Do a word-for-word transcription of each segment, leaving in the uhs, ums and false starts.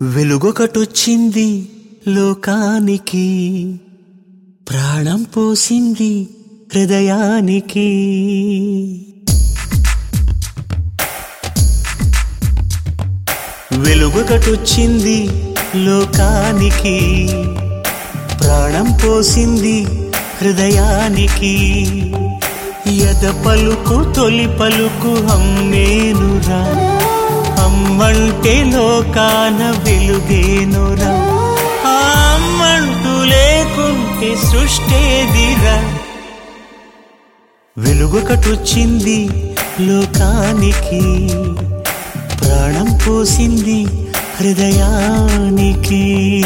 వెలుగొకటొచ్చింది లోకానికి, ప్రాణం పోసింది హృదయానికి. వెలుగొకటొచ్చింది లోకానికి, ప్రాణం పోసింది హృదయానికి. ఎద పలుకు తొలి పలుకు అమ్మేనురా, అమ్మంటే లోకాన వెలుగేనురా. అమ్మంటూ లేకుంటే సృష్టేదిరా. వెలుగొకటొచ్చింది లోకానికి, ప్రాణం పోసింది హృదయానికి.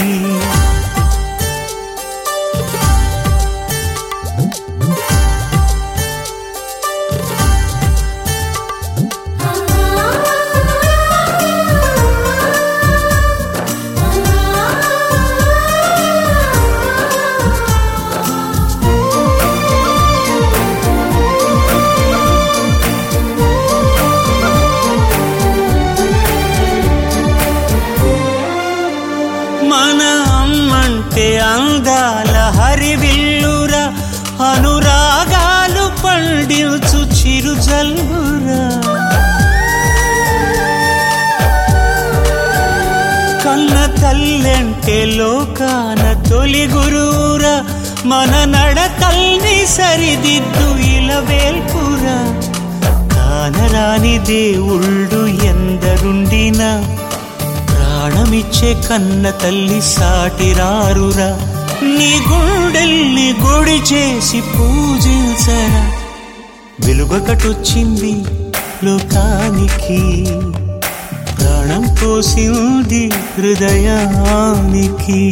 మన అమ్మంటే అందాల హరివిల్లురా, అనురాగాలు పండించు చిరుజల్లురా. కన్న తల్లంటే లోకాన తొలి గురువురా, మన నడకల్ని సరిదిద్దు ఇలవేల్పురా. కానరాని దేవుళ్ళు ఎందరుండినా, ప్రాణమిచ్చే కన్న తల్లి సాటిరారురా. నీ గుండెల్ని గుడి చేసి పూజించరా. వెలుగొకటొచ్చింది లోకానికి, ప్రాణం పోసింది హృదయానికి.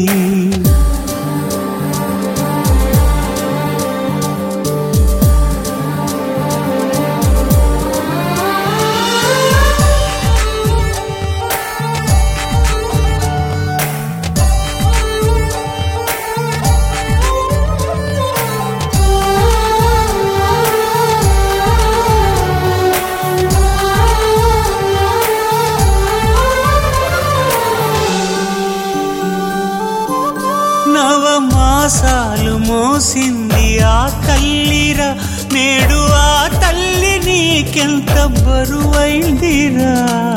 నవమాసాలు మోసింది ఆ తల్లిరా, నేడు ఆ తల్లి నీకెంత బరువైందిరా.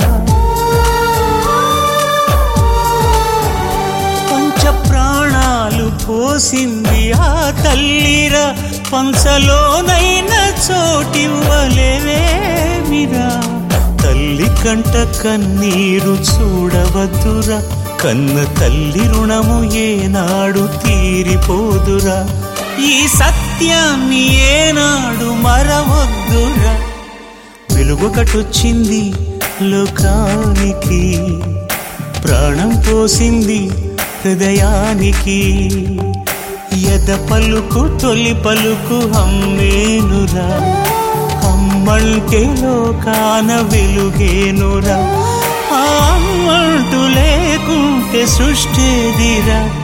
పంచ ప్రాణాలు పోసింది ఆ తల్లిరా, పంచలోనైన చోటివ్వలేవేమిరా. తల్లి కంట కన్నీరు చూడవద్దురా, కన్న తల్లి రుణము ఏనాడు తీరిపోదురా. ఈ సత్యాన్ని ఏనాడు మరవద్దురా. వెలుగొకటొచ్చింది లోకానికి, ప్రాణం పోసింది హృదయానికి. ఎద పలుకు తొలి పలుకు అమ్మేనురా, అమ్మంటే లోకాన వెలుగేనురా. అమ్మంటూ లేకుంటే సృష్టేదిరా.